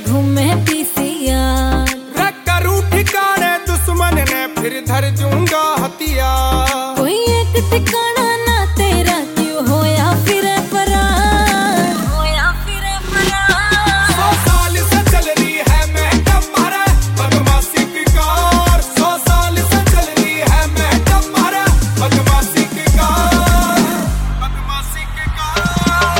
घूमे पीसीआर। रख करूं ठिकाने दुश्मन ने फिर धर दूंगा हथियार। कोई एक ठिकाना ना तेरा क्यों होया फिर फरार, होया फिर फरार। 100 साल से चल रही है मैडम मारा बदमाशी की कार। 100 साल से चल रही है मैडम मारा बदमाशी की कार, बदमाशी की कार।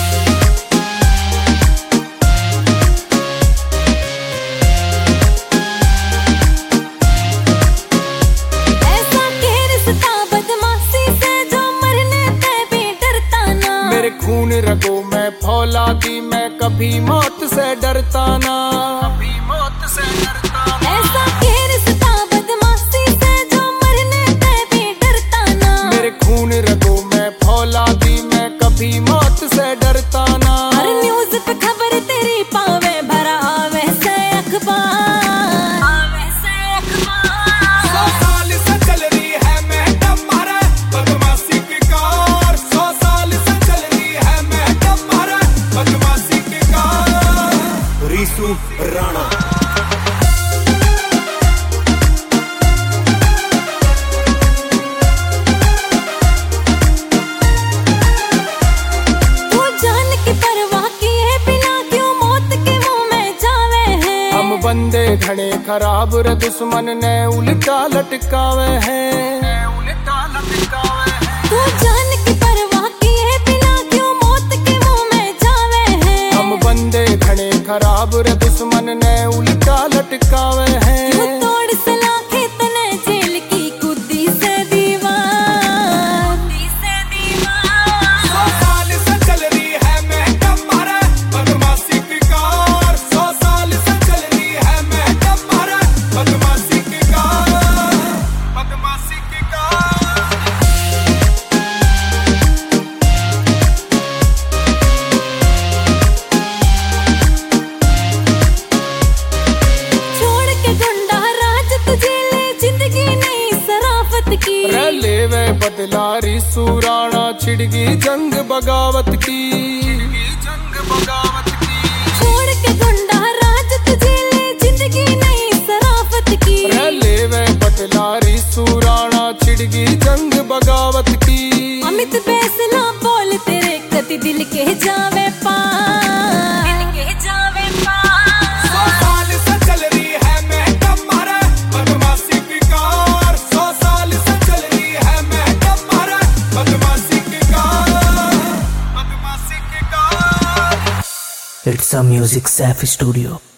ऐसा के रिश्ता बदमाशी से जो मरने पे भी डरता ना। मेरे खून रगों में फौलादी मैं कभी मौत से डरता ना, कभी मौत से डरता ना। ऐसा के रिश्ता बदमाशी से जो मरने पे भी डरता ना। मेरे खून रगों में फौलादी मैं कभी मौत से डरता ना। हर न्यूज़ पे खबर तेरी पावे भरा आवे से अखबार, आवे से अखबार। 100 साल से चल रही है मैडम मारा बदमाशी की कार। 100 साल से चल रही है मैडम मारा बदमाशी की कार। रीसू राणा। तू जान की परवाह किए बिना क्यों मौत के मुंह में जावे है। हम बंदे घड़े खराब रे दुश्मन ने उल्टा लटकावे हैं, उल्टा लटकावे हैं। तू जान की परवाह किए बिना क्यों मौत के मुंह में जावे है। हम बंदे घड़े खराब रे दुश्मन ने उल्टा लटकावे हैं। क्यों तोड़ सलाखे तने जेल की कुद्दी से दीवार, कुद्दी से दीवार। 100 साल से चल रही है मैडम मारा बदमाशी की कार। 100 साल से चल रही है मैडम मारा बदमाशी की कार, बदमाशी की कार। छोड़ के गुंडा राज तुझे ले जिंदगी नहीं सराफत की। रे लेवे बदला रीसू राणा छिड़गी जंग बगावत की, जंग बगावत की। छोड़ के गुंडा राज तुझे ले जिंदगी नहीं सराफत की। रे लेवे बदला रीसू राणा छिड़गी जंग बगावत की। अमित फैसला बोल तेरे कति दिल के जावे पार, दिल के जावे पार। 100 साल से चल रही है मैडम मारा बदमाशी की कार। 100 साल से चल रही है मैडम मारा बदमाशी की कार, बदमाशी की car. It's a music safe studio.